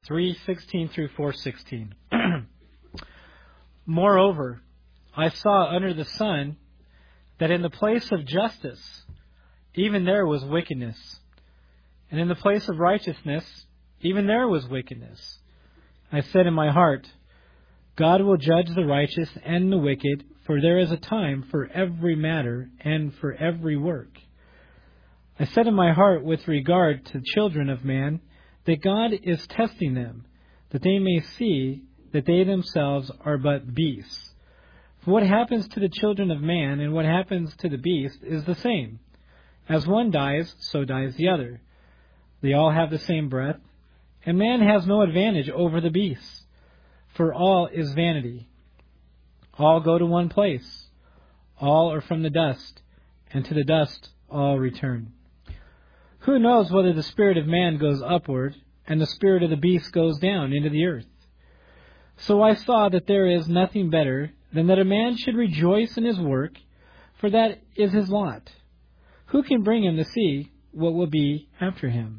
3:16 through 4:16. Moreover, I saw under the sun that in the place of justice, even there was wickedness, and in the place of righteousness, even there was wickedness. I said in my heart, God will judge the righteous and the wicked, for there is a time for every matter and for every work. I said in my heart with regard to the children of man, that God is testing them, that they may see that they themselves are but beasts. For what happens to the children of man and what happens to the beast is the same. As one dies, so dies the other. They all have the same breath, and man has no advantage over the beasts, for all is vanity. All go to one place. All are from the dust, and to the dust all return. Who knows whether the spirit of man goes upward, and the spirit of the beast goes down into the earth? So I saw that there is nothing better than that a man should rejoice in his work, for that is his lot. Who can bring him to see what will be after him?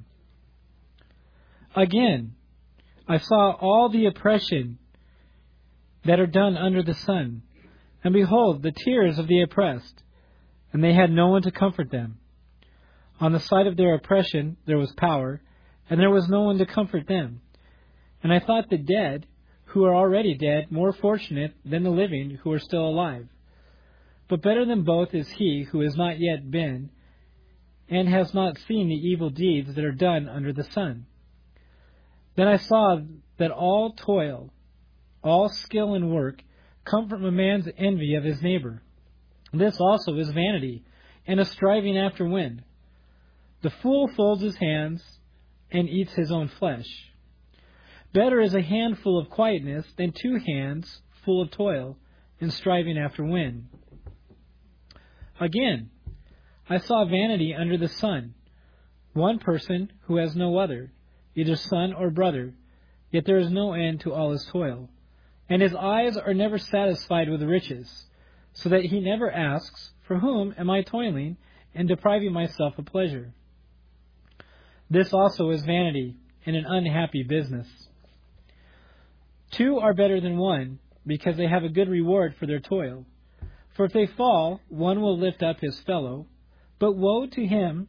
Again, I saw all the oppression that are done under the sun, and behold, the tears of the oppressed, and they had no one to comfort them. On the side of their oppression there was power, and there was no one to comfort them. And I thought the dead, who are already dead, more fortunate than the living who are still alive. But better than both is he who has not yet been, and has not seen the evil deeds that are done under the sun. Then I saw that all toil, all skill and work, come from a man's envy of his neighbor. This also is vanity, and a striving after wind. The fool folds his hands and eats his own flesh. Better is a handful of quietness than 2 hands full of toil and striving after wind. Again, I saw vanity under the sun, one person who has no other, either son or brother, yet there is no end to all his toil. And his eyes are never satisfied with riches, so that he never asks, for whom am I toiling and depriving myself of pleasure? This also is vanity and an unhappy business. 2 are better than 1, because they have a good reward for their toil. For if they fall, one will lift up his fellow. But woe to him,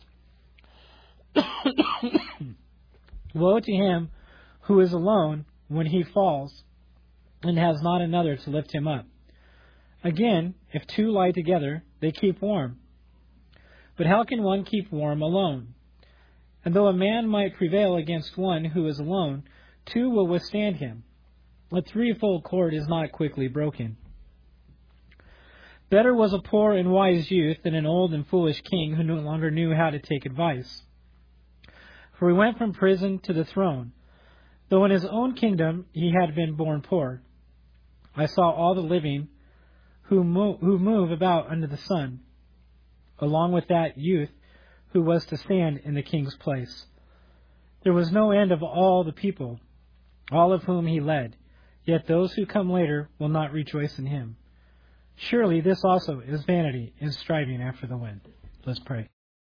woe to him who is alone when he falls, and has not another to lift him up. Again, if 2 lie together, they keep warm. But how can one keep warm alone? And though a man might prevail against one who is alone, 2 will withstand him. A threefold cord is not quickly broken. Better was a poor and wise youth than an old and foolish king who no longer knew how to take advice. For he went from prison to the throne, though in his own kingdom he had been born poor. I saw all the living who move about under the sun, along with that youth who was to stand in the king's place. There was no end of all the people, all of whom he led, yet those who come later will not rejoice in him. Surely this also is vanity and striving after the wind. Let's pray.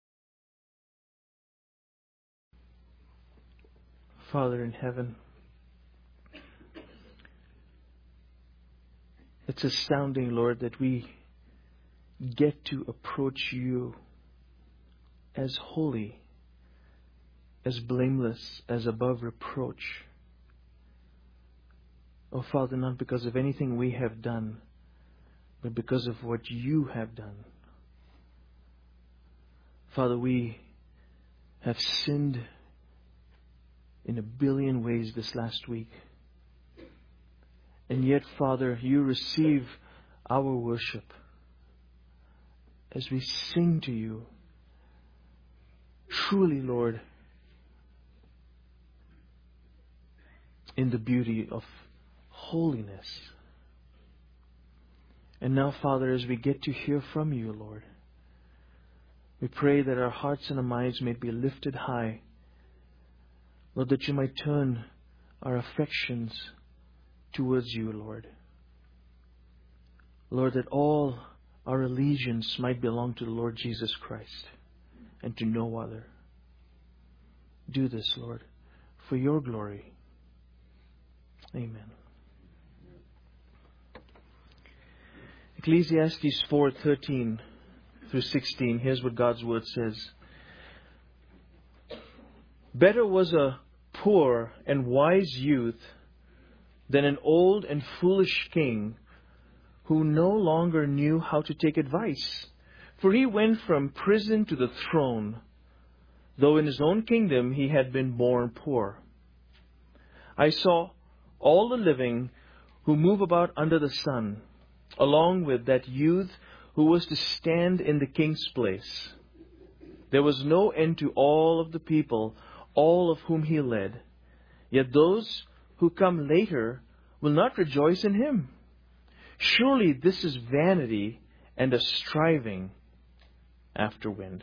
Father in heaven, it's astounding, Lord, that we get to approach you as holy, as blameless, as above reproach. Oh, Father, not because of anything we have done, but because of what you have done. Father, we have sinned in a billion ways this last week. And yet, Father, you receive our worship as we sing to you. Truly, Lord, in the beauty of holiness. And now, Father, as we get to hear from you, Lord, we pray that our hearts and our minds may be lifted high. Lord, that you might turn our affections towards you, Lord. Lord, that all our allegiance might belong to the Lord Jesus Christ and to no other. Do this, Lord, for your glory. Amen. Ecclesiastes 4:13 through 16. Here's what God's Word says. Better was a poor and wise youth than an old and foolish king who no longer knew how to take advice. For he went from prison to the throne, though in his own kingdom he had been born poor. I saw all the living who move about under the sun, along with that youth who was to stand in the king's place. There was no end to all of the people, all of whom he led. Yet those who come later will not rejoice in him. Surely this is vanity and a striving after wind.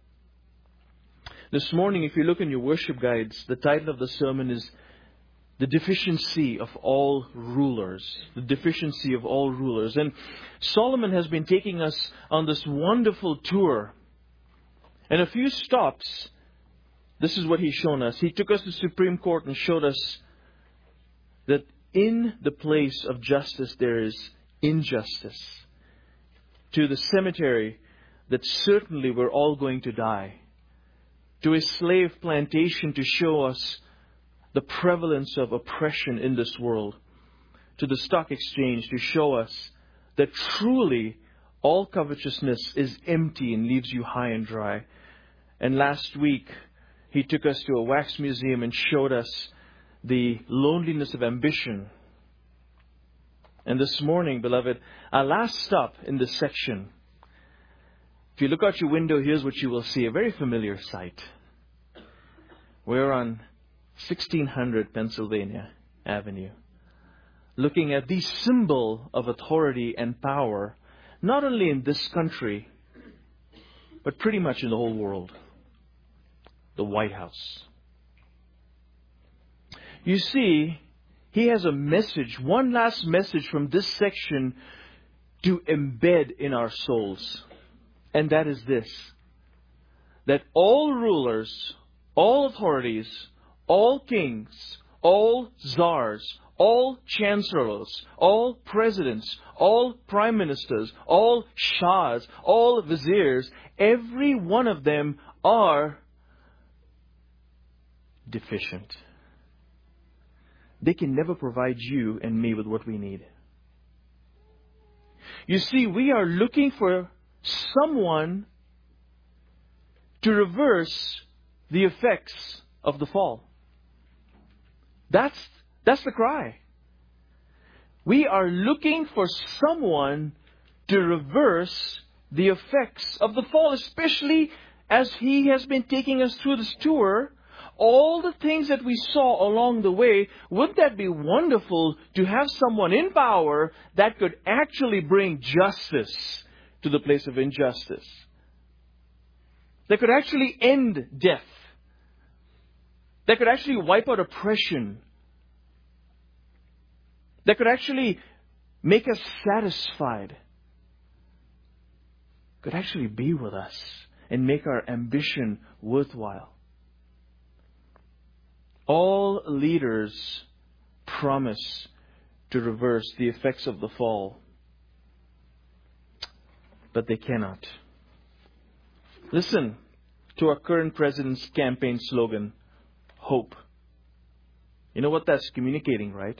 This morning, if you look in your worship guides, the title of the sermon is The Deficiency of All Rulers. The Deficiency of All Rulers. And Solomon has been taking us on this wonderful tour. And a few stops, this is what he's shown us. He took us to the Supreme Court and showed us that in the place of justice there is injustice. To the cemetery that certainly we're all going to die. To a slave plantation to show us the prevalence of oppression in this world. To the stock exchange to show us that truly all covetousness is empty and leaves you high and dry. And last week, he took us to a wax museum and showed us the loneliness of ambition. And this morning, beloved, our last stop in this section. If you look out your window, here's what you will see. A very familiar sight. We're on 1600 Pennsylvania Avenue, looking at the symbol of authority and power, not only in this country, but pretty much in the whole world. The White House. You see, he has a message, one last message from this section to embed in our souls. And that is this: that all rulers, all authorities, all kings, all czars, all chancellors, all presidents, all prime ministers, all shahs, all viziers, every one of them are deficient. They can never provide you and me with what we need. You see, we are looking for someone to reverse the effects of the fall. That's the cry. We are looking for someone to reverse the effects of the fall, especially as he has been taking us through this tour. All the things that we saw along the way, wouldn't that be wonderful to have someone in power that could actually bring justice to the place of injustice? That could actually end death. That could actually wipe out oppression. That could actually make us satisfied. Could actually be with us and make our ambition worthwhile. All leaders promise to reverse the effects of the fall, but they cannot. Listen to our current president's campaign slogan, hope. You know what that's communicating, right?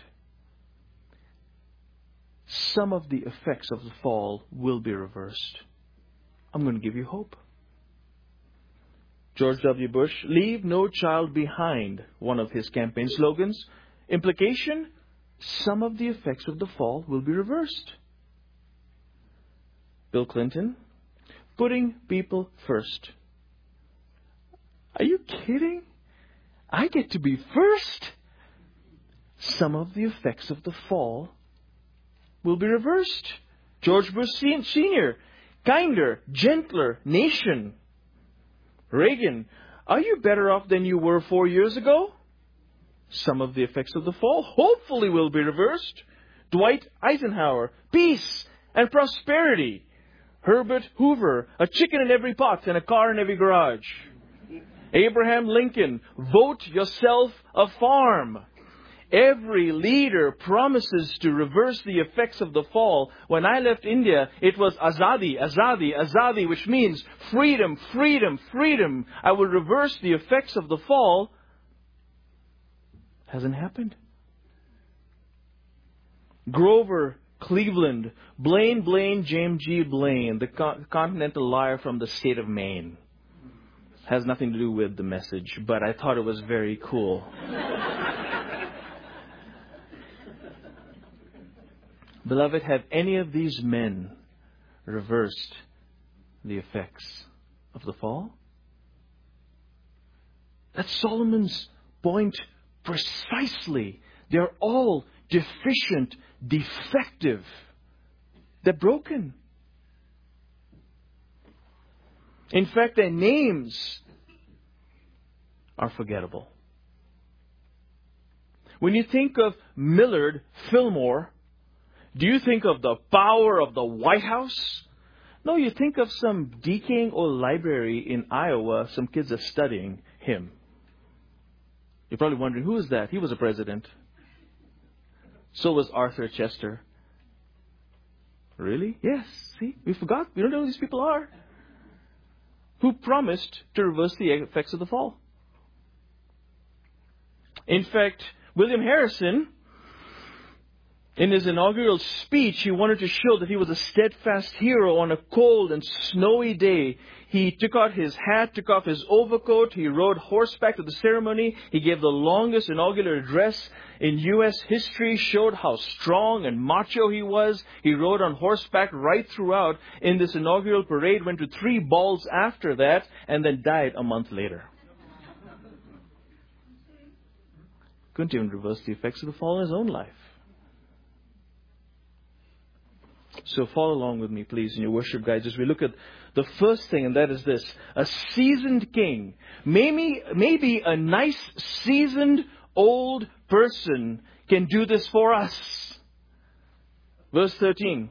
Some of the effects of the fall will be reversed. I'm going to give you hope. George W. Bush, leave no child behind, one of his campaign slogans. Implication, some of the effects of the fall will be reversed. Bill Clinton, putting people first. Are you kidding? I get to be first? Some of the effects of the fall will be reversed. George Bush Sr., kinder, gentler nation. Reagan, are you better off than you were 4 years ago? Some of the effects of the fall hopefully will be reversed. Dwight Eisenhower, peace and prosperity. Herbert Hoover, a chicken in every pot and a car in every garage. Abraham Lincoln, vote yourself a farm. Every leader promises to reverse the effects of the fall. When I left India, it was Azadi, Azadi, Azadi, which means freedom, freedom, freedom. I will reverse the effects of the fall. Hasn't happened. Grover Cleveland, Blaine, James G. Blaine, the continental liar from the state of Maine. Has nothing to do with the message, but I thought it was very cool. Beloved, have any of these men reversed the effects of the fall? That's Solomon's point precisely. They're all deficient, defective. They're broken. In fact, their names are forgettable. When you think of Millard Fillmore, do you think of the power of the White House? No, you think of some decaying old library in Iowa. Some kids are studying him. You're probably wondering, who is that? He was a president. So was Arthur Chester. Really? Yes. See, we forgot. We don't know who these people are. Who promised to reverse the effects of the fall. In fact, William Harrison, in his inaugural speech, he wanted to show that he was a steadfast hero on a cold and snowy day. He took out his hat, took off his overcoat. He rode horseback to the ceremony. He gave the longest inaugural address in U.S. history, showed how strong and macho he was. He rode on horseback right throughout in this inaugural parade, went to 3 balls after that, and then died a month later. Couldn't even reverse the effects of the fall in his own life. So follow along with me, please, in your worship guides as we look at the first thing, and that is this. A seasoned king. Maybe a nice, seasoned, old person can do this for us. Verse 13.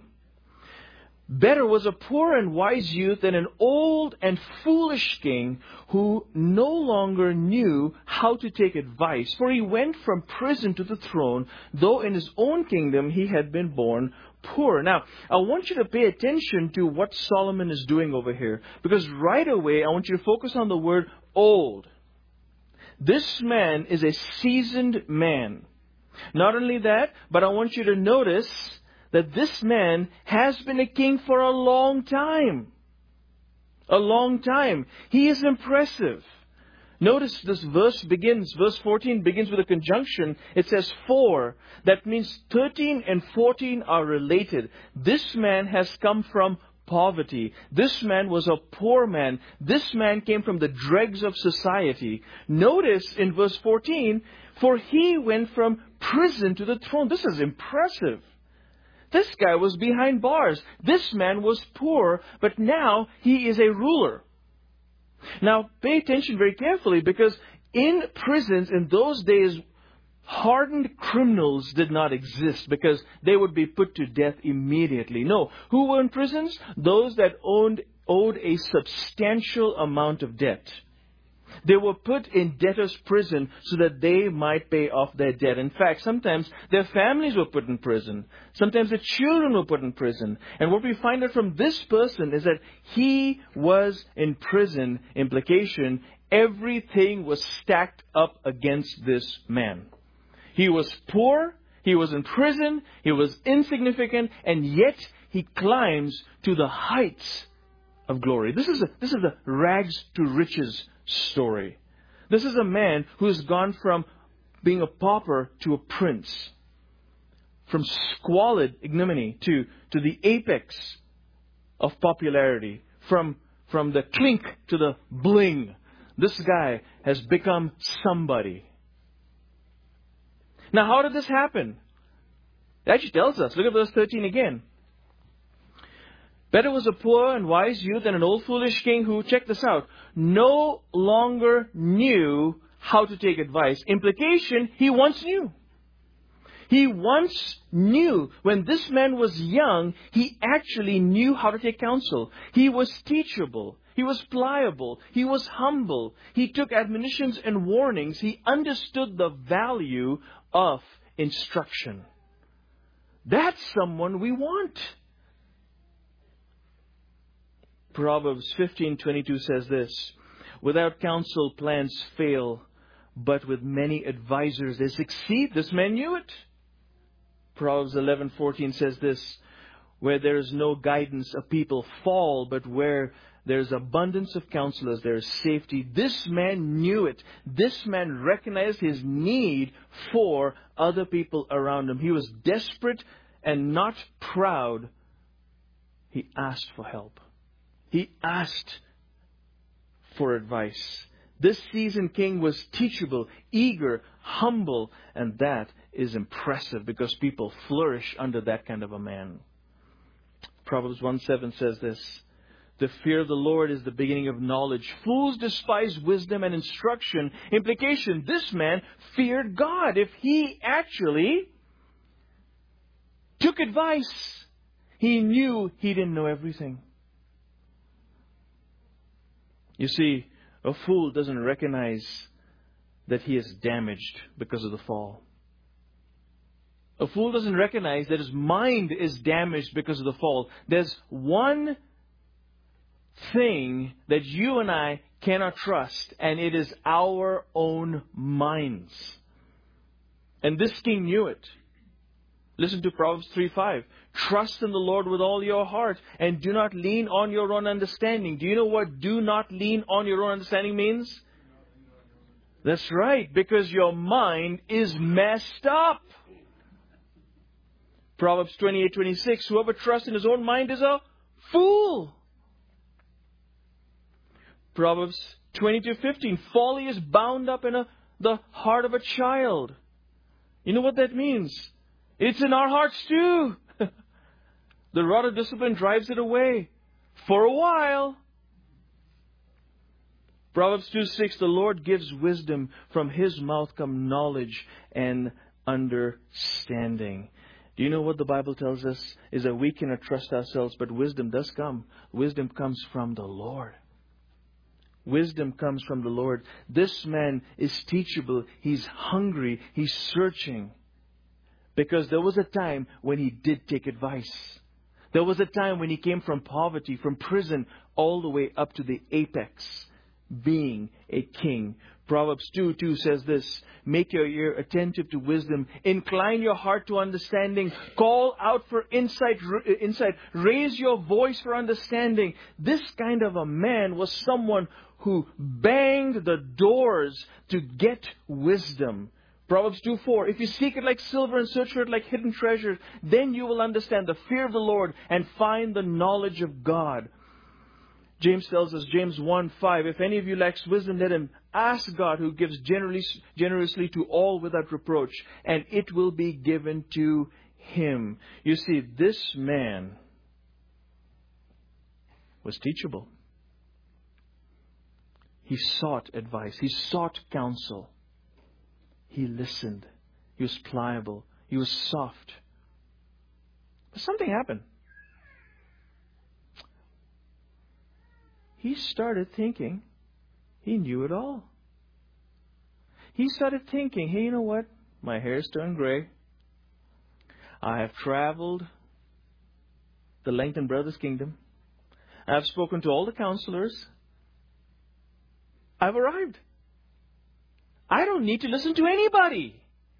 Better was a poor and wise youth than an old and foolish king who no longer knew how to take advice. For he went from prison to the throne, though in his own kingdom he had been born poor. Now, I want you to pay attention to what Solomon is doing over here. Because right away, I want you to focus on the word old. This man is a seasoned man. Not only that, but I want you to notice that this man has been a king for a long time. A long time. He is impressive. Notice this verse 14 begins with a conjunction. It says for. That means 13 and 14 are related. This man has come from poverty. This man was a poor man. This man came from the dregs of society. Notice in verse 14, for he went from prison to the throne. This is impressive. This guy was behind bars. This man was poor, but now he is a ruler. Now, pay attention very carefully, because in prisons in those days, hardened criminals did not exist because they would be put to death immediately. No. Who were in prisons? Those that owed a substantial amount of debt. They were put in debtor's prison so that they might pay off their debt. In fact, sometimes their families were put in prison. Sometimes their children were put in prison. And what we find out from this person is that he was in prison. Implication, everything was stacked up against this man. He was poor, he was in prison, he was insignificant, and yet he climbs to the heights of glory. This is a rags to riches story. This is a man who has gone from being a pauper to a prince. From squalid ignominy to the apex of popularity. From the clink to the bling. This guy has become somebody. Now, how did this happen? It actually tells us. Look at verse 13 again. Better was a poor and wise youth than an old foolish king who, check this out, no longer knew how to take advice. Implication, he once knew. He once knew. When this man was young, he actually knew how to take counsel. He was teachable. He was pliable. He was humble. He took admonitions and warnings. He understood the value of instruction. That's someone we want. Proverbs 15:22 says this, "Without counsel plans fail, but with many advisors they succeed." This man knew it. Proverbs 11:14 says this, "Where there is no guidance, a people fall, but where there is abundance of counselors, there is safety." This man knew it. This man recognized his need for other people around him. He was desperate and not proud. He asked for help. He asked for advice. This seasoned king was teachable, eager, humble, and that is impressive because people flourish under that kind of a man. Proverbs 1:7 says this, "The fear of the Lord is the beginning of knowledge. Fools despise wisdom and instruction." Implication, this man feared God. If he actually took advice, he knew he didn't know everything. You see, a fool doesn't recognize that he is damaged because of the fall. A fool doesn't recognize that his mind is damaged because of the fall. There's one thing that you and I cannot trust, and it is our own minds. And this king knew it. Listen to Proverbs 3:5. "Trust in the Lord with all your heart and do not lean on your own understanding." Do you know what "do not lean on your own understanding" means? That's right, because your mind is messed up. Proverbs 28:26. "Whoever trusts in his own mind is a fool." Proverbs 22:15. "Folly is bound up in the heart of a child." You know what that means? It's in our hearts too. The rod of discipline drives it away. For a while. Proverbs 2:6. "The Lord gives wisdom. From His mouth come knowledge and understanding." Do you know what the Bible tells us? Is that we cannot trust ourselves, but wisdom does come. Wisdom comes from the Lord. Wisdom comes from the Lord. This man is teachable. He's hungry. He's searching. Because there was a time when he did take advice. There was a time when he came from poverty, from prison, all the way up to the apex, being a king. Proverbs 2:2 says this, "Make your ear attentive to wisdom. Incline your heart to understanding. Call out for insight. Raise your voice for understanding." This kind of a man was someone who banged the doors to get wisdom. Proverbs 2:4, "If you seek it like silver and search for it like hidden treasure, then you will understand the fear of the Lord and find the knowledge of God." James tells us, James 1:5, "If any of you lacks wisdom, let him ask God, who gives generously to all without reproach, and it will be given to him." You see, this man was teachable. He sought advice. He sought counsel. He listened. He was pliable. He was soft. But something happened. He started thinking he knew it all. He started thinking, hey, you know what? My hair's turned gray. I have traveled the length and breadth of this kingdom. I've spoken to all the counselors. I've arrived. I don't need to listen to anybody.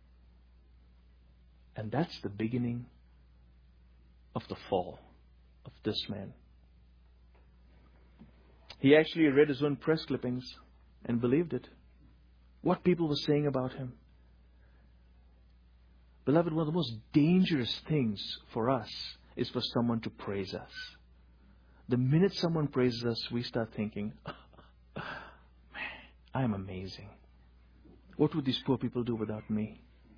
And that's the beginning of the fall of this man. He actually read his own press clippings and believed it. What people were saying about him. Beloved, one of the most dangerous things for us is for someone to praise us. The minute someone praises us, we start thinking, man, I am amazing. What would these poor people do without me?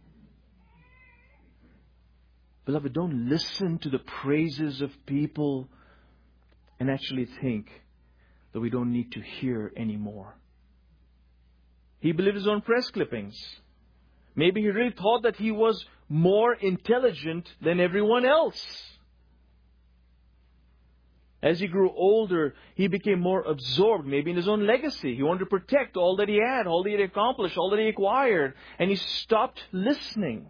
Beloved, don't listen to the praises of people and actually think that we don't need to hear anymore. He believed his own press clippings. Maybe he really thought that he was more intelligent than everyone else. As he grew older, he became more absorbed, maybe in his own legacy. He wanted to protect all that he had, all that he had accomplished, all that he acquired. And he stopped listening.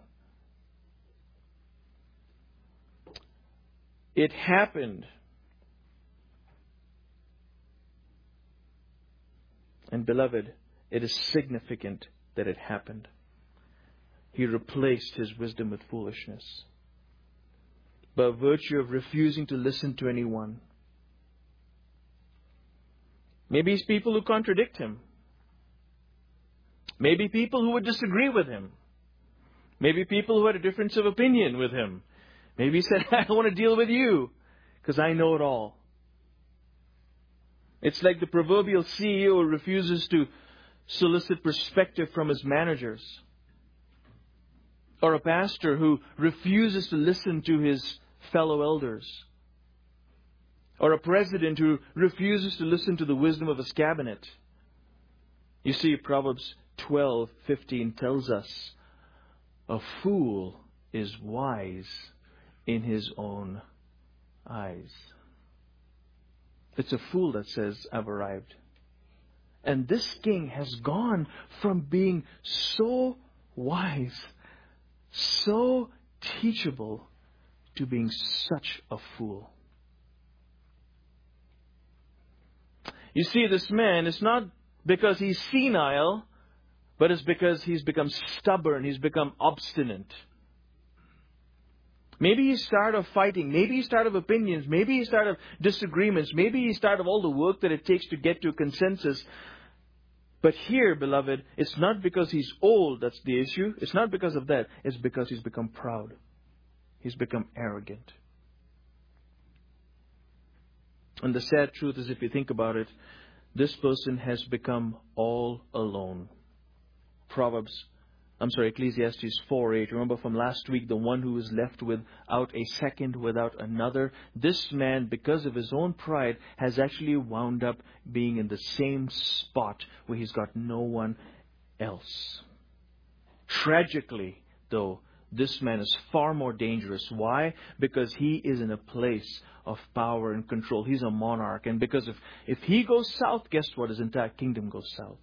It happened. And beloved, it is significant that it happened. He replaced his wisdom with foolishness. By virtue of refusing to listen to anyone. Maybe it's people who contradict him. Maybe people who would disagree with him. Maybe people who had a difference of opinion with him. Maybe he said, I don't want to deal with you because I know it all. It's like the proverbial CEO who refuses to solicit perspective from his managers. Or a pastor who refuses to listen to his fellow elders. Or a president who refuses to listen to the wisdom of his cabinet. You see, Proverbs 12:15 tells us, a fool is wise in his own eyes. It's a fool that says, I've arrived. And this king has gone from being so wise, so teachable, to being such a fool. You see, this man is not because he's senile, but it's because he's become stubborn, he's become obstinate. Maybe he's tired of fighting, maybe he's tired of opinions, maybe he's tired of disagreements, maybe he's tired of all the work that it takes to get to a consensus. But here, beloved, it's not because he's old that's the issue. It's not because of that. It's because he's become proud. He's become arrogant. And the sad truth is, if you think about it, this person has become all alone. Ecclesiastes 4:8. Remember from last week, the one who is left without a second, without another. This man, because of his own pride, has actually wound up being in the same spot where he's got no one else. Tragically, though, this man is far more dangerous. Why? Because he is in a place of power and control. He's a monarch. And because if he goes south, guess what? His entire kingdom goes south.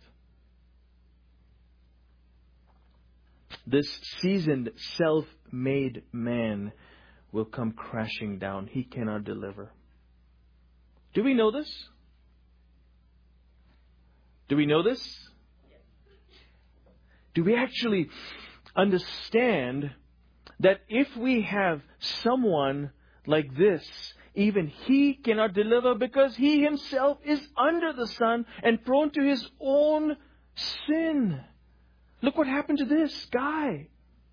This seasoned, self-made man will come crashing down. He cannot deliver. Do we know this? Do we know this? Do we actually understand that if we have someone like this, even he cannot deliver because he himself is under the sun and prone to his own sin? Look what happened to this guy.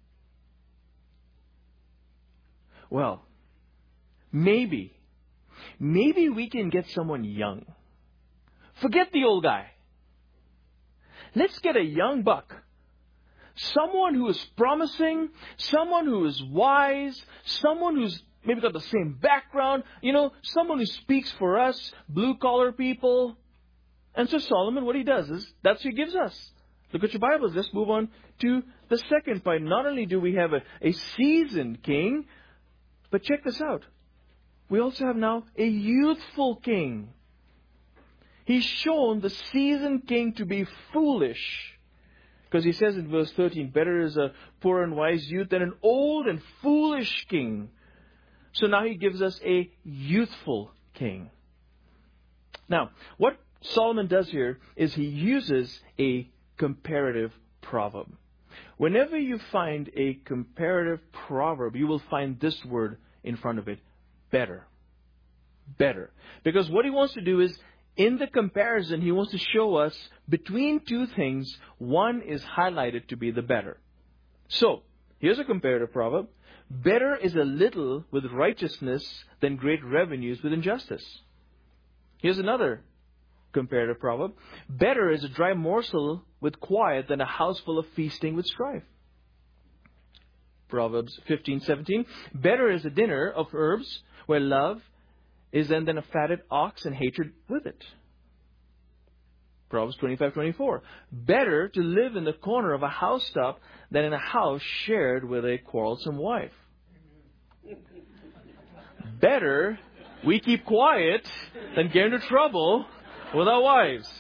Well, maybe we can get someone young. Forget the old guy. Let's get a young buck. Someone who is promising, someone who is wise, someone who's maybe got the same background, someone who speaks for us, blue-collar people. And so Solomon, what he does is, that's what he gives us. Look at your Bibles. Let's move on to the second point. Not only do we have a seasoned king, but check this out. We also have now a youthful king. He's shown the seasoned king to be foolish. Because he says in verse 13, better is a poor and wise youth than an old and foolish king. So now he gives us a youthful king. Now, what Solomon does here is he uses a comparative proverb. Whenever you find a comparative proverb, you will find this word in front of it, better. Better. Because what he wants to do is, in the comparison, he wants to show us between two things, one is highlighted to be the better. So, here's a comparative proverb. Better is a little with righteousness than great revenues with injustice. Here's another comparative proverb. Better is a dry morsel with quiet than a house full of feasting with strife. Proverbs 15:17. Better is a dinner of herbs where love is than a fatted ox and hatred with it. Proverbs 25:24. Better to live in the corner of a housetop than in a house shared with a quarrelsome wife. Better We keep quiet than get into trouble with our wives.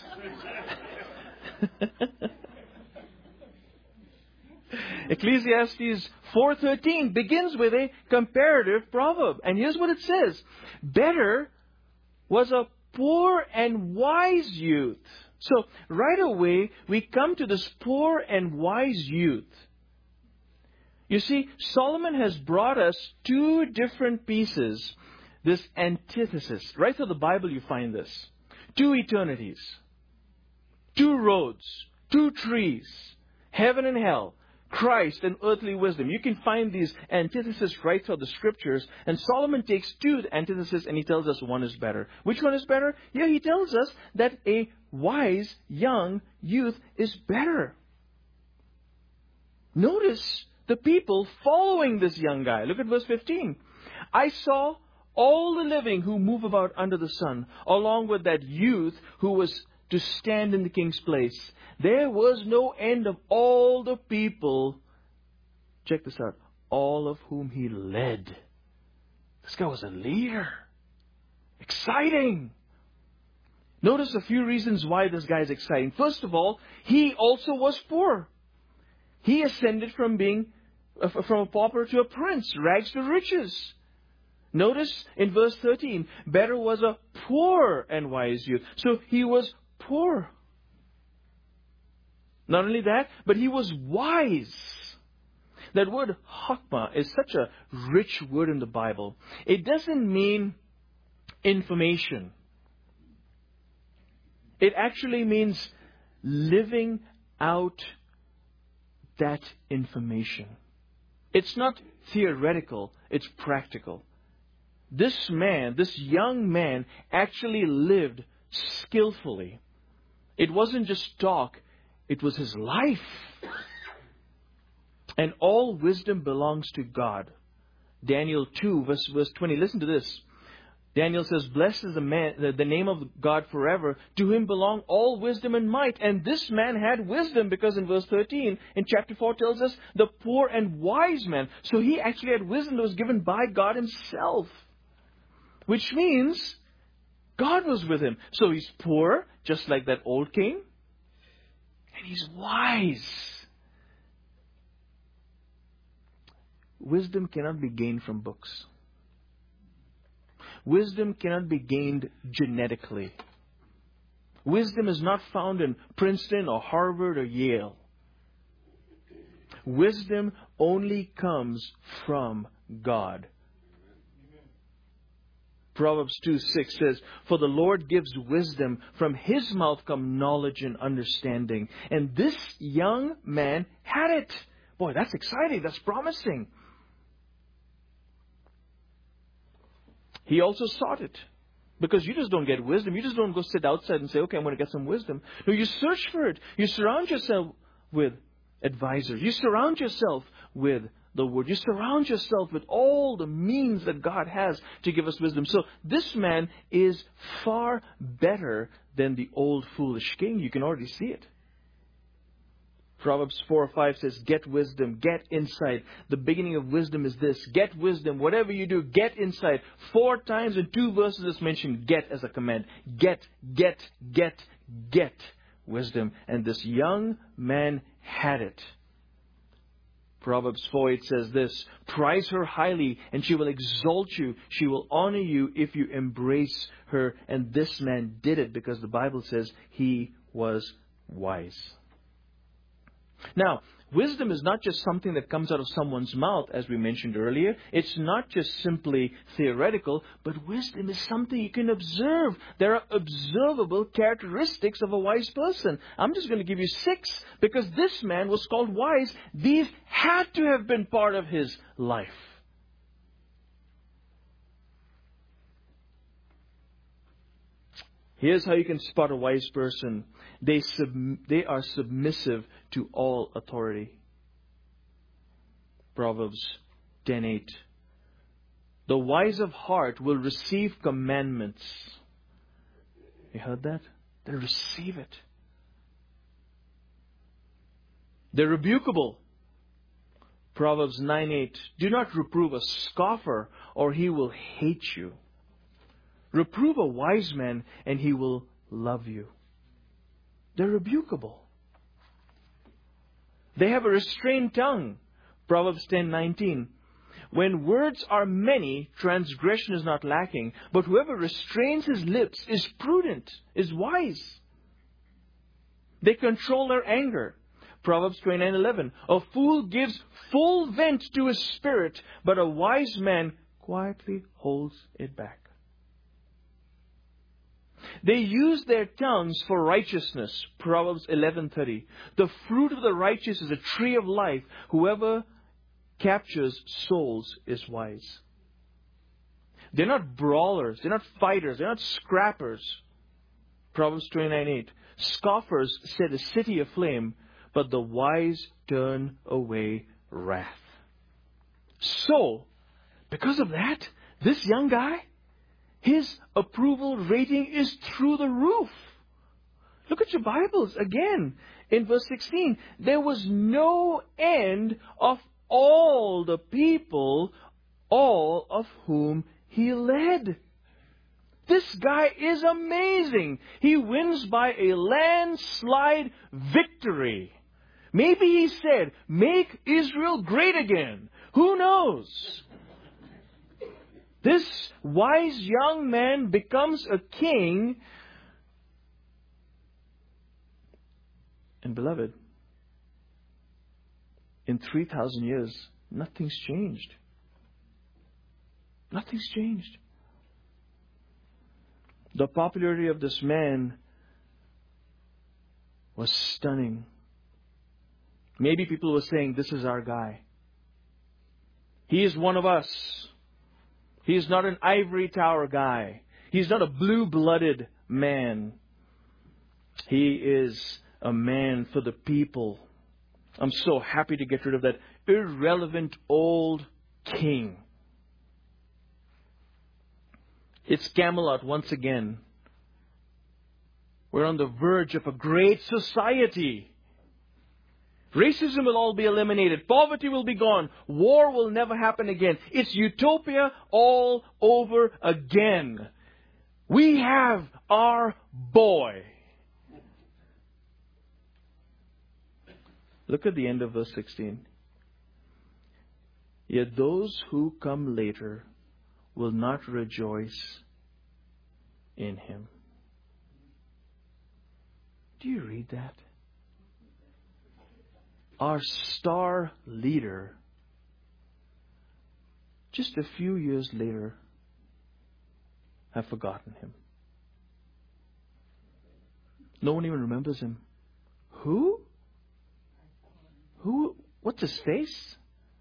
Ecclesiastes 4:13 begins with a comparative proverb. And here's what it says. Better was a poor and wise youth. So right away, we come to this poor and wise youth. You see, Solomon has brought us two different pieces. This antithesis. Right through the Bible you find this. Two eternities. Two roads. Two trees. Heaven and hell. Christ and earthly wisdom. You can find these antitheses right through the Scriptures. And Solomon takes two antitheses and he tells us one is better. Which one is better? Yeah, he tells us that a wise young youth is better. Notice the people following this young guy. Look at verse 15. I saw all the living who move about under the sun, along with that youth who was to stand in the king's place. There was no end of all the people. Check this out. All of whom he led. This guy was a leader. Exciting. Notice a few reasons why this guy is exciting. First of all, he also was poor. He ascended from a pauper to a prince, rags to riches. Notice in verse 13, better was a poor and wise youth. So he was poor. Not only that, but he was wise. That word chokmah is such a rich word in the Bible. It doesn't mean information. It actually means living out that information. It's not theoretical, it's practical. This man, this young man, actually lived skillfully. It wasn't just talk, it was his life. And all wisdom belongs to God. Daniel 2, verse 20. Listen to this. Daniel says, blessed is the name of God forever. To him belong all wisdom and might. And this man had wisdom because in verse 13, in chapter 4 tells us, the poor and wise man. So he actually had wisdom that was given by God himself. Which means God was with him. So he's poor, just like that old king. And he's wise. Wisdom cannot be gained from books. Wisdom cannot be gained genetically. Wisdom is not found in Princeton or Harvard or Yale. Wisdom only comes from God. Proverbs 2:6 says, for the Lord gives wisdom, from his mouth come knowledge and understanding. And this young man had it. Boy, that's exciting. That's promising. He also sought it. Because you just don't get wisdom. You just don't go sit outside and say, okay, I'm going to get some wisdom. No, you search for it. You surround yourself with advisors. You surround yourself with the Word. You surround yourself with all the means that God has to give us wisdom. So this man is far better than the old foolish king. You can already see it. Proverbs 4:5 says, get wisdom, get insight. The beginning of wisdom is this. Get wisdom. Whatever you do, get insight. 4 times in 2 verses it's mentioned get as a command. Get wisdom. And this young man had it. Proverbs 4:8 says this, prize her highly and she will exalt you. She will honor you if you embrace her. And this man did it because the Bible says he was wise. Now, wisdom is not just something that comes out of someone's mouth, as we mentioned earlier. It's not just simply theoretical, but wisdom is something you can observe. There are observable characteristics of a wise person. I'm just going to give you 6 because this man was called wise. These had to have been part of his life. Here's how you can spot a wise person. They are submissive to all authority. Proverbs 10:8. The wise of heart will receive commandments. You heard that? They receive it. They're rebukable. Proverbs 9:8. Do not reprove a scoffer, or he will hate you. Reprove a wise man, and he will love you. They're rebukable. They have a restrained tongue. Proverbs 10:19. When words are many, transgression is not lacking. But whoever restrains his lips is prudent, is wise. They control their anger. Proverbs 29:11. A fool gives full vent to his spirit, but a wise man quietly holds it back. They use their tongues for righteousness. Proverbs 11:30. The fruit of the righteous is a tree of life. Whoever captures souls is wise. They're not brawlers. They're not fighters. They're not scrappers. Proverbs 29:8. Scoffers set a city aflame, but the wise turn away wrath. So, because of that, this young guy, his approval rating is through the roof. Look at your Bibles again. In verse 16, there was no end of all the people, all of whom he led. This guy is amazing. He wins by a landslide victory. Maybe he said, "Make Israel great again." Who knows? This wise young man becomes a king. And beloved, in 3,000 years, nothing's changed. Nothing's changed. The popularity of this man was stunning. Maybe people were saying, "This is our guy. He is one of us. He is not an ivory tower guy. He's not a blue-blooded man. He is a man for the people." I'm so happy to get rid of that irrelevant old king. It's Camelot once again. We're on the verge of a great society. Racism will all be eliminated. Poverty will be gone. War will never happen again. It's utopia all over again. We have our boy. Look at the end of verse 16. Yet those who come later will not rejoice in him. Do you read that? Our star leader, just a few years later, have forgotten him. No one even remembers him. Who? Who? What's his face?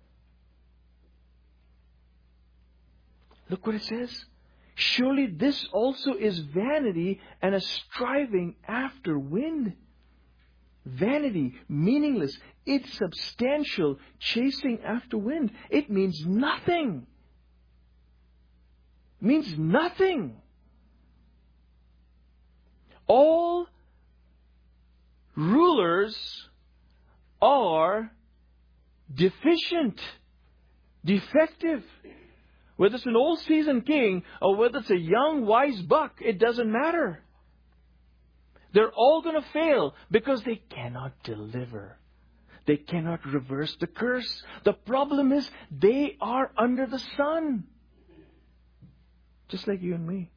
Look what it says. Surely this also is vanity and a striving after wind. Vanity, meaningless, insubstantial, chasing after wind. It means nothing. It means nothing. All rulers are deficient, defective. Whether it's an old seasoned king or whether it's a young wise buck, it doesn't matter. They're all going to fail because they cannot deliver. They cannot reverse the curse. The problem is they are under the sun. Just like you and me.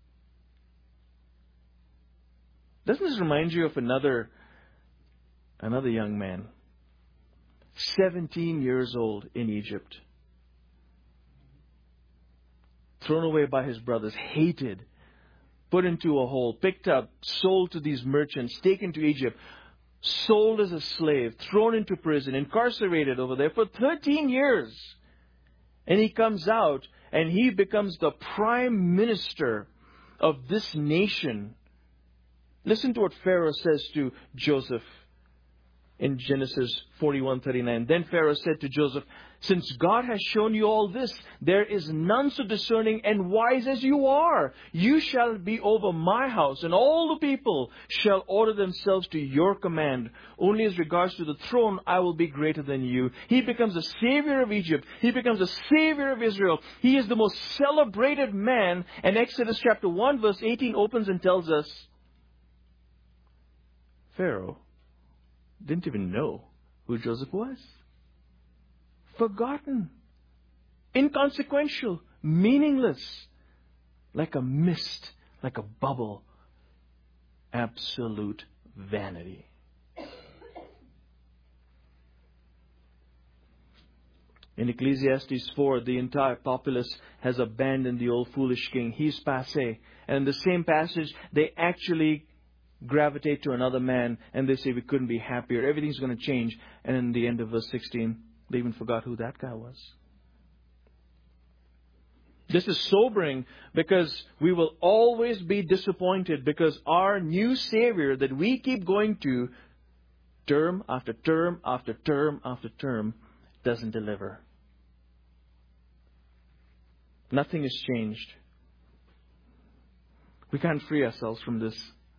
Doesn't this remind you of another young man? 17 years old in Egypt. Thrown away by his brothers, hated, put into a hole, picked up, sold to these merchants, taken to Egypt, sold as a slave, thrown into prison, incarcerated over there for 13 years. And he comes out and he becomes the prime minister of this nation. Listen to what Pharaoh says to Joseph in Genesis 41:39. Then Pharaoh said to Joseph, "Since God has shown you all this, there is none so discerning and wise as you are. You shall be over my house, and all the people shall order themselves to your command. Only as regards to the throne, I will be greater than you." He becomes the savior of Egypt. He becomes the savior of Israel. He is the most celebrated man. And Exodus chapter 1 verse 18 opens and tells us, Pharaoh didn't even know who Joseph was. Forgotten. Inconsequential. Meaningless. Like a mist. Like a bubble. Absolute vanity. In Ecclesiastes 4, the entire populace has abandoned the old foolish king. He's passé. And in the same passage, they actually gravitate to another man and they say we couldn't be happier. Everything's going to change. And in the end of verse 16, they even forgot who that guy was. This is sobering because we will always be disappointed because our new Savior that we keep going to term after term after term after term doesn't deliver. Nothing has changed. We can't free ourselves from this.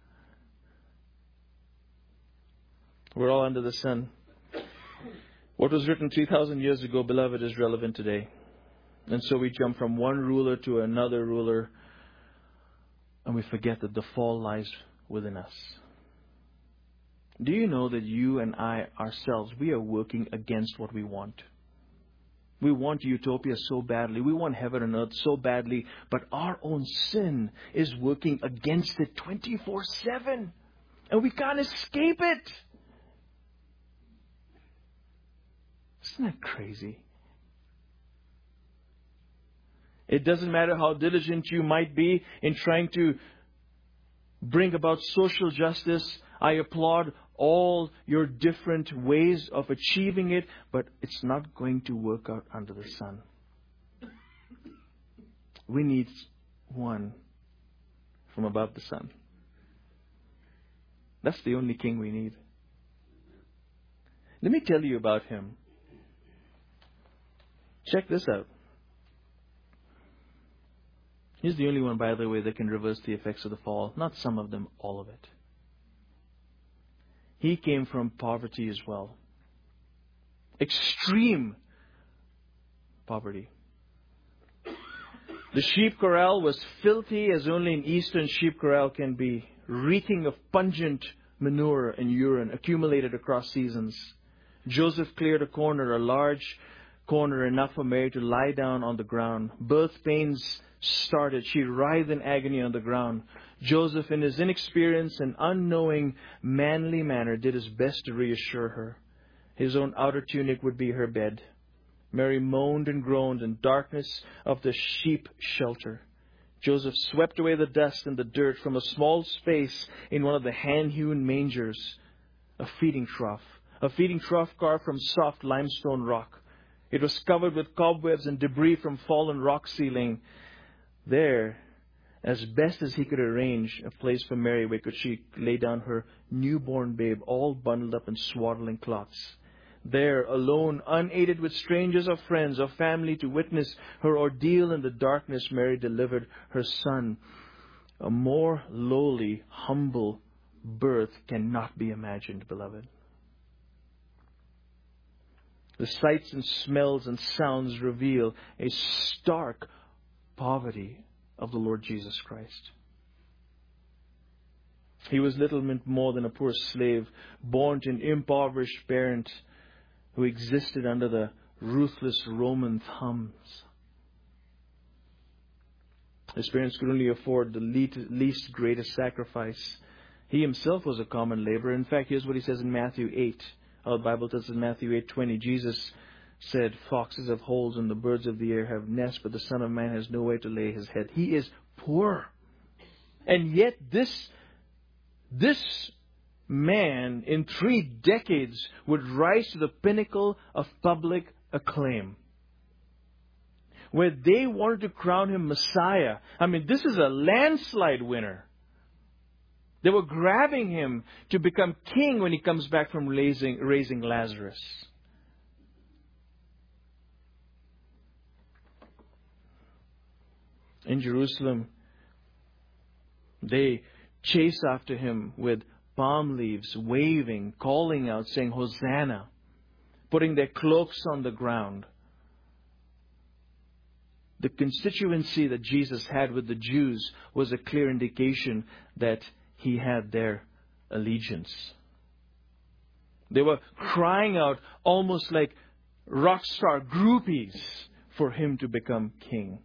We're all under the sun. What was written 3,000 years ago, beloved, is relevant today. And so we jump from one ruler to another ruler, and we forget that the fall lies within us. Do you know that you and I ourselves, we are working against what we want? We want utopia so badly. We want heaven and earth so badly. But our own sin is working against it 24/7. And we can't escape it. Isn't that crazy? It doesn't matter how diligent you might be in trying to bring about social justice. I applaud all your different ways of achieving it, but it's not going to work out under the sun. We need one from above the sun. That's the only king we need. Let me tell you about him. Check this out. He's the only one, by the way, that can reverse the effects of the fall. Not some of them, all of it. He came from poverty as well. Extreme poverty. The sheep corral was filthy as only an eastern sheep corral can be, reeking of pungent manure and urine accumulated across seasons. Joseph cleared a corner, a large corner enough for Mary to lie down on the ground. Birth pains started. She writhed in agony on the ground. Joseph, in his inexperienced and unknowing, manly manner, did his best to reassure her. His own outer tunic would be her bed. Mary moaned and groaned in darkness of the sheep shelter. Joseph swept away the dust and the dirt from a small space in one of the hand-hewn mangers, a feeding trough carved from soft limestone rock. It was covered with cobwebs and debris from fallen rock ceiling. There, as best as he could arrange a place for Mary where could she lay down her newborn babe, all bundled up in swaddling cloths. There, alone, unaided with strangers or friends or family to witness her ordeal in the darkness, Mary delivered her son. A more lowly, humble birth cannot be imagined, beloved. The sights and smells and sounds reveal a stark poverty of the Lord Jesus Christ. He was little more than a poor slave, born to an impoverished parent who existed under the ruthless Roman thumbs. His parents could only afford the least greatest sacrifice. He himself was a common laborer. In fact, here's what he says in Matthew 8. Our Bible tells us in Matthew 8:20, Jesus said, "Foxes have holes and the birds of the air have nests, but the Son of Man has nowhere to lay his head." He is poor. And yet this man in 3 decades would rise to the pinnacle of public acclaim, where they wanted to crown him Messiah. I mean, this is a landslide winner. They were grabbing him to become king when he comes back from raising Lazarus. In Jerusalem, they chase after him with palm leaves, waving, calling out, saying, Hosanna, putting their cloaks on the ground. The constituency that Jesus had with the Jews was a clear indication that He had their allegiance. They were crying out almost like rock star groupies for Him to become king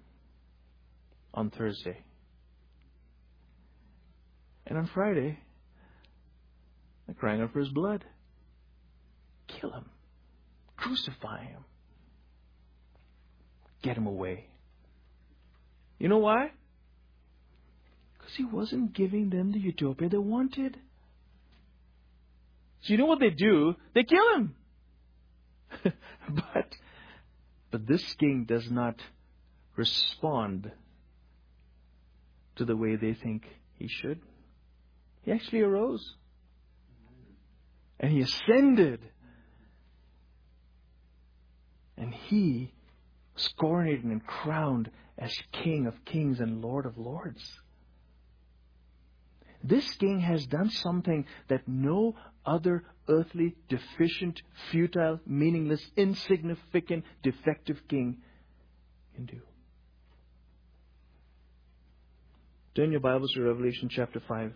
on Thursday. And on Friday, they're crying out for His blood. Kill Him. Crucify Him. Get Him away. You know why? Because He wasn't giving them the utopia they wanted. So you know what they do? They kill Him. But this king does not respond to the way they think he should. He actually arose. And He ascended. And He was coronated and crowned as King of Kings and Lord of Lords. This king has done something that no other earthly, deficient, futile, meaningless, insignificant, defective king can do. Turn your Bibles to Revelation chapter 5.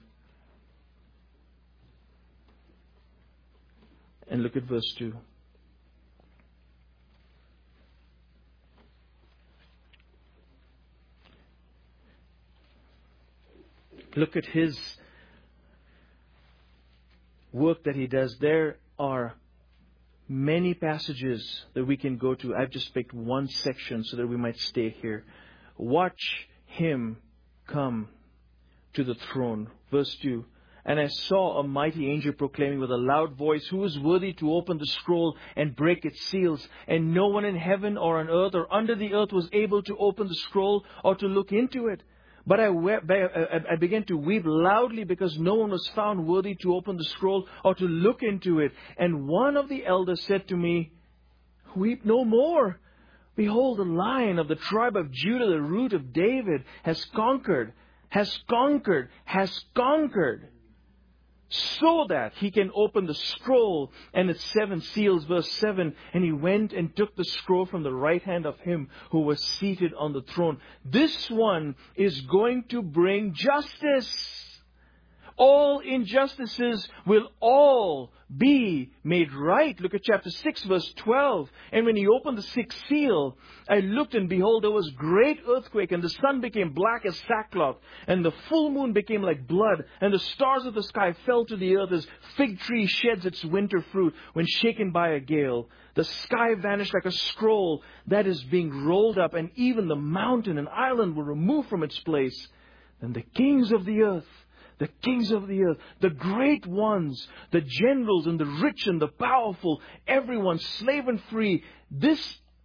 And look at verse 2. Look at His work that He does. There are many passages that we can go to. I've just picked one section so that we might stay here. Watch Him come to the throne. Verse 2. And I saw a mighty angel proclaiming with a loud voice, Who is worthy to open the scroll and break its seals? And no one in heaven or on earth or under the earth was able to open the scroll or to look into it. But I began to weep loudly because no one was found worthy to open the scroll or to look into it. And one of the elders said to me, Weep no more. Behold, the Lion of the tribe of Judah, the root of David, has conquered, so that He can open the scroll and its 7 seals. Verse 7, and He went and took the scroll from the right hand of Him who was seated on the throne. This one is going to bring justice. All injustices will all be made right. Look at chapter 6, verse 12. And when He opened the 6th seal, I looked, and behold, there was great earthquake, and the sun became black as sackcloth, and the full moon became like blood, and the stars of the sky fell to the earth as fig tree sheds its winter fruit when shaken by a gale. The sky vanished like a scroll that is being rolled up, and even the mountain and island were removed from its place. Then the kings of the earth, the great ones, the generals and the rich and the powerful, everyone, slave and free. This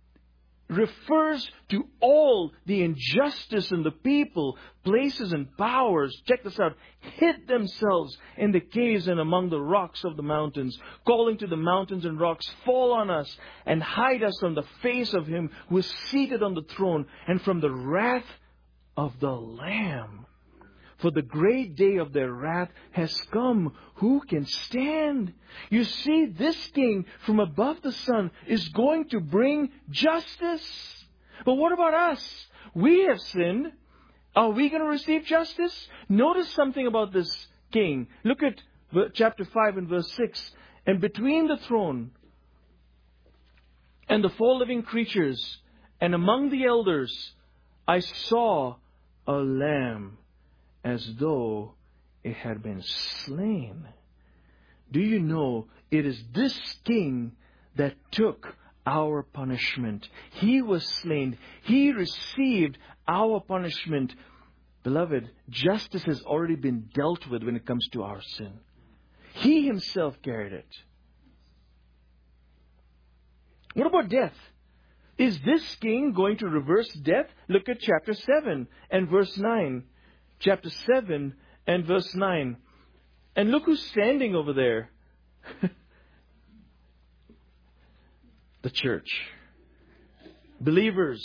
refers to all the injustice in the people, places and powers. Check this out. Hid themselves in the caves and among the rocks of the mountains, calling to the mountains and rocks, Fall on us and hide us from the face of Him who is seated on the throne and from the wrath of the Lamb. For the great day of their wrath has come. Who can stand? You see, this king from above the sun is going to bring justice. But what about us? We have sinned. Are we going to receive justice? Notice something about this king. Look at chapter 5 and verse 6. And between the throne and the 4 living creatures and among the elders, I saw a lamb as though it had been slain. Do you know it is this king that took our punishment? He was slain. He received our punishment. Beloved, justice has already been dealt with when it comes to our sin. He Himself carried it. What about death? Is this king going to reverse death? Look at chapter 7 and verse 9. Chapter 7 and verse 9. And look who's standing over there. The church. Believers.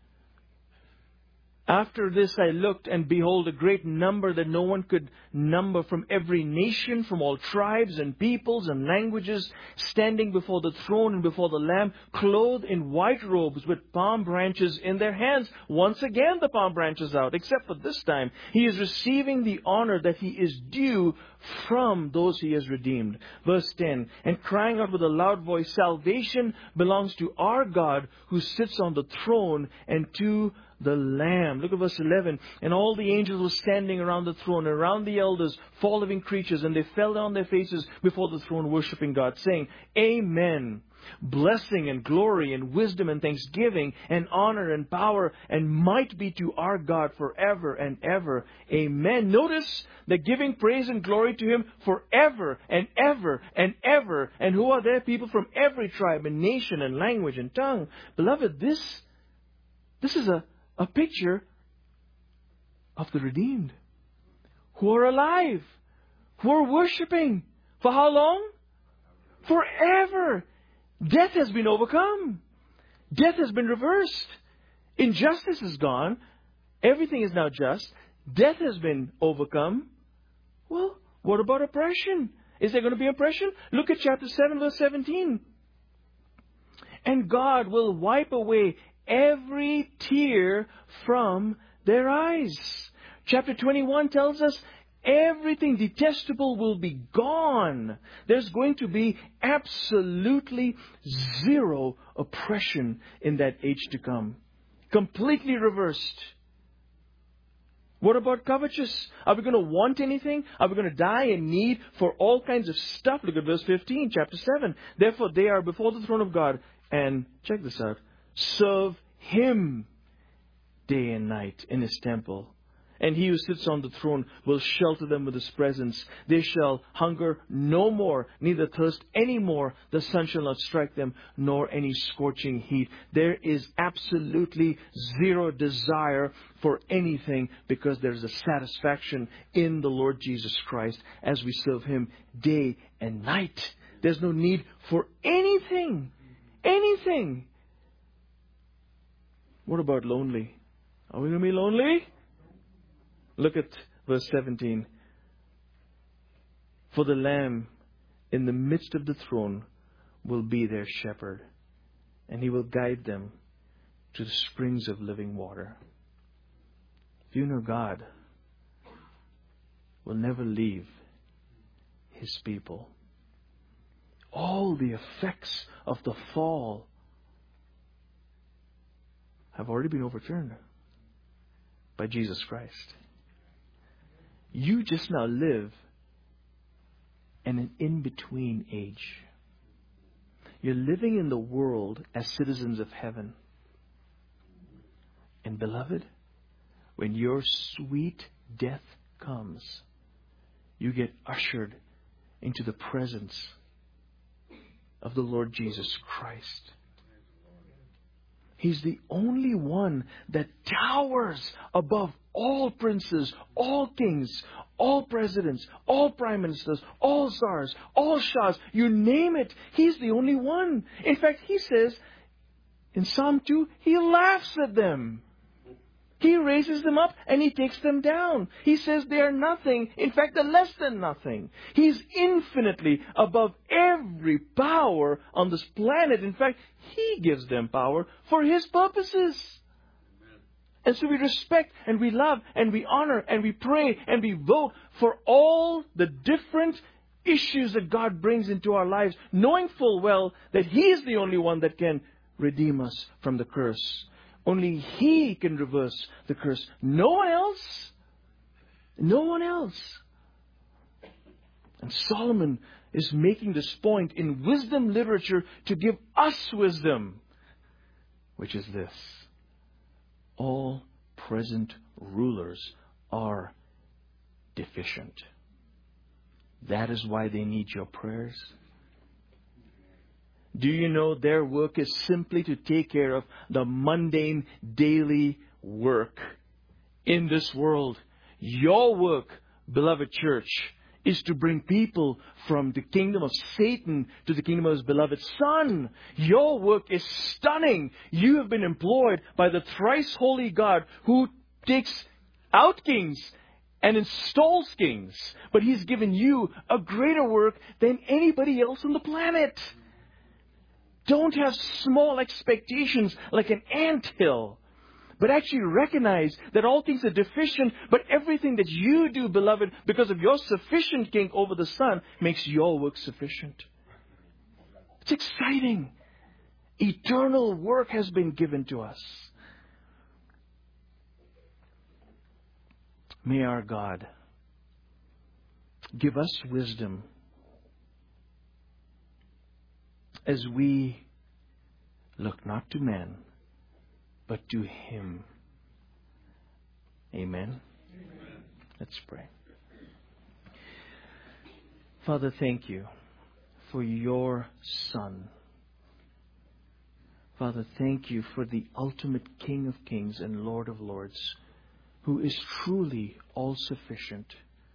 After this I looked, and behold, a great number that no one could number, from every nation, from all tribes and peoples and languages, standing before the throne and before the Lamb, clothed in white robes with palm branches in their hands. Once again the palm branches out, except for this time he is receiving the honor that he is due from those he has redeemed. Verse 10, and crying out with a loud voice, salvation belongs to our God who sits on the throne and to the Lamb. Look at verse 11. And all the angels were standing around the throne, around the elders, 4 living creatures, and they fell down on their faces before the throne, worshipping God, saying, Amen. Blessing and glory and wisdom and thanksgiving and honor and power and might be to our God forever and ever. Amen. Notice they're giving praise and glory to Him forever and ever and ever. And who are there? People from every tribe and nation and language and tongue. Beloved, this is a picture of the redeemed who are alive, who are worshipping. For how long? Forever. Death has been overcome. Death has been reversed. Injustice is gone. Everything is now just. Death has been overcome. Well, what about oppression? Is there going to be oppression? Look at chapter 7, verse 17. And God will wipe away every tear from their eyes. Chapter 21 tells us everything detestable will be gone. There's going to be absolutely zero oppression in that age to come. Completely reversed. What about covetous? Are we going to want anything? Are we going to die in need for all kinds of stuff? Look at verse 15, chapter 7. Therefore they are before the throne of God. And check this out. Serve Him day and night in His temple. And He who sits on the throne will shelter them with His presence. They shall hunger no more, neither thirst any more. The sun shall not strike them, nor any scorching heat. There is absolutely zero desire for anything, because there is a satisfaction in the Lord Jesus Christ as we serve Him day and night. There's no need for anything. Anything. What about lonely? Are we going to be lonely? Look at verse 17. For the Lamb in the midst of the throne will be their shepherd, and He will guide them to the springs of living water. Do you know God will never leave His people? All the effects of the fall have already been overturned by Jesus Christ. You just now live in an in-between age. You're living in the world as citizens of heaven. And beloved, when your sweet death comes, you get ushered into the presence of the Lord Jesus Christ. He's the only one that towers above all princes, all kings, all presidents, all prime ministers, all czars, all shahs. You name it. He's the only one. In fact, He says in Psalm 2, He laughs at them. He raises them up and He takes them down. He says they are nothing. In fact, they're less than nothing. He's infinitely above every power on this planet. In fact, He gives them power for His purposes. And so we respect and we love and we honor and we pray and we vote for all the different issues that God brings into our lives, knowing full well that He is the only one that can redeem us from the curse. Only He can reverse the curse. No one else. No one else. And Solomon is making this point in wisdom literature to give us wisdom, which is this: all present rulers are deficient. That is why they need your prayers. Do you know their work is simply to take care of the mundane daily work in this world? Your work, beloved church, is to bring people from the kingdom of Satan to the kingdom of His beloved Son. Your work is stunning. You have been employed by the thrice holy God who takes out kings and installs kings. But He's given you a greater work than anybody else on the planet. Don't have small expectations like an anthill, but actually recognize that all things are deficient, but everything that you do, beloved, because of your sufficient King over the Son, makes your work sufficient. It's exciting. Eternal work has been given to us. May our God give us wisdom as we look not to man, but to Him. Amen. Let's pray. Father, thank You for Your Son. Father, thank You for the ultimate King of Kings and Lord of Lords, who is truly all-sufficient.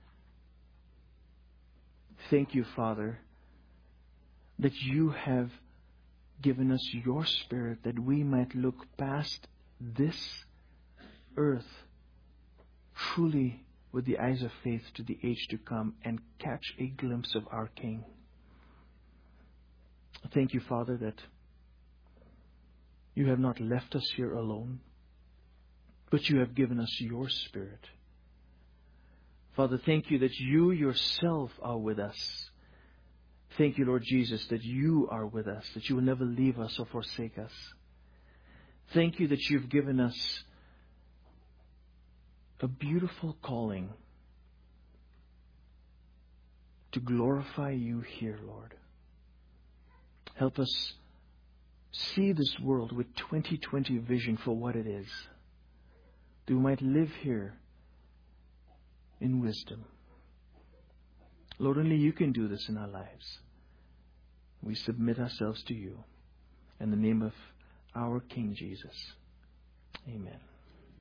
Thank You, Father, that You have given us Your Spirit that we might look past this earth truly with the eyes of faith to the age to come and catch a glimpse of our King. Thank You, Father, that You have not left us here alone, but You have given us Your Spirit. Father, thank You that You Yourself are with us. Thank You, Lord Jesus, that You are with us, that You will never leave us or forsake us. Thank You that You've given us a beautiful calling to glorify You here, Lord. Help us see this world with 2020 vision for what it is, that we might live here in wisdom. Lord, only You can do this in our lives. We submit ourselves to You in the name of our King Jesus. Amen.